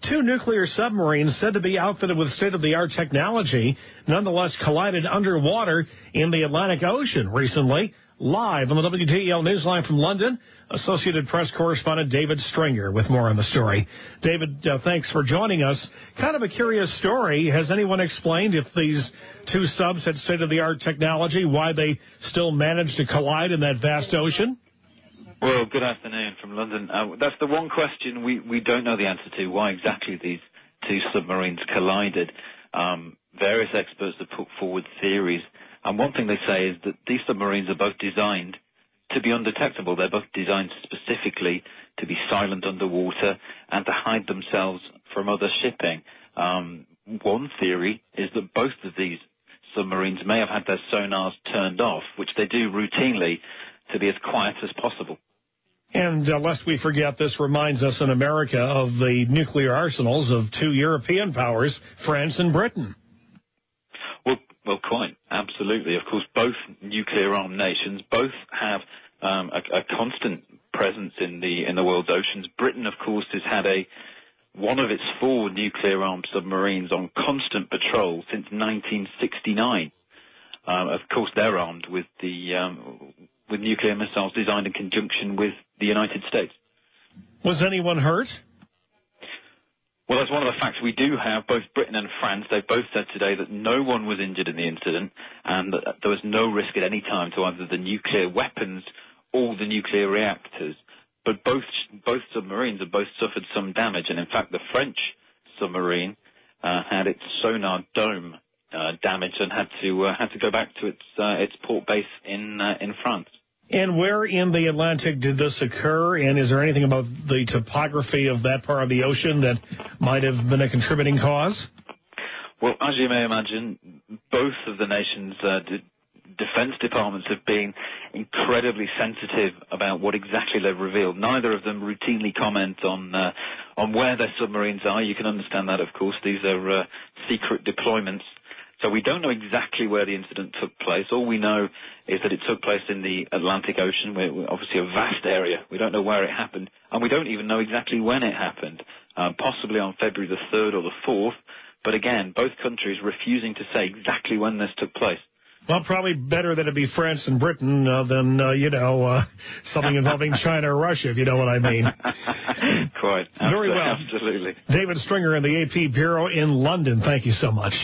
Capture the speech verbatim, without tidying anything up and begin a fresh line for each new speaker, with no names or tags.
Two nuclear submarines said to be outfitted with state-of-the-art technology nonetheless collided underwater in the Atlantic Ocean recently. Live on the W T E L Newsline from London, Associated Press correspondent David Stringer with more on the story. David, uh, thanks for joining us. Kind of a curious story. Has anyone explained if these two subs had state-of-the-art technology, why they still managed to collide in that vast ocean?
Well, good afternoon from London. Uh, that's the one question we, we don't know the answer to, why exactly these two submarines collided. Um, various experts have put forward theories. And one thing they say is that these submarines are both designed to be undetectable. They're both designed specifically to be silent underwater and to hide themselves from other shipping. Um, one theory is that both of these submarines may have had their sonars turned off, which they do routinely, to be as quiet as possible.
And uh, lest we forget, this reminds us in America of the nuclear arsenals of two European powers, France and Britain.
Well, well, quite, absolutely. Of course, both nuclear-armed nations, both have um, a, a constant presence in the in the world's oceans. Britain, of course, has had a one of its four nuclear-armed submarines on constant patrol since nineteen sixty-nine. Um, of course, they're armed with the um, with nuclear missiles designed in conjunction with the United States.
Was anyone hurt?
Well, that's one of the facts we do have. Both Britain and France, they've both said today that no one was injured in the incident and that there was no risk at any time to either the nuclear weapons or the nuclear reactors. But both both submarines have both suffered some damage, and in fact the French submarine uh, had its sonar dome uh, damaged and had to uh, had to go back to its uh, its port base in uh, in France.
And where in the Atlantic did this occur, and is there anything about the topography of that part of the ocean that might have been a contributing cause?
Well, as you may imagine, both of the nations' uh, de- defense departments have been incredibly sensitive about what exactly they've revealed. Neither of them routinely comment on uh, on where their submarines are. You can understand that, of course. These are uh, secret deployments. So we don't know exactly where the incident took place. All we know is that it took place in the Atlantic Ocean, where, obviously a vast area. We don't know where it happened, and we don't even know exactly when it happened, uh, possibly on February the third or the fourth. But again, both countries refusing to say exactly when this took place.
Well, probably better that it be France and Britain uh, than, uh, you know, uh, something involving China or Russia, if you know what I mean.
Quite.
Very well.
Absolutely.
David Stringer in the A P Bureau in London. Thank you so much.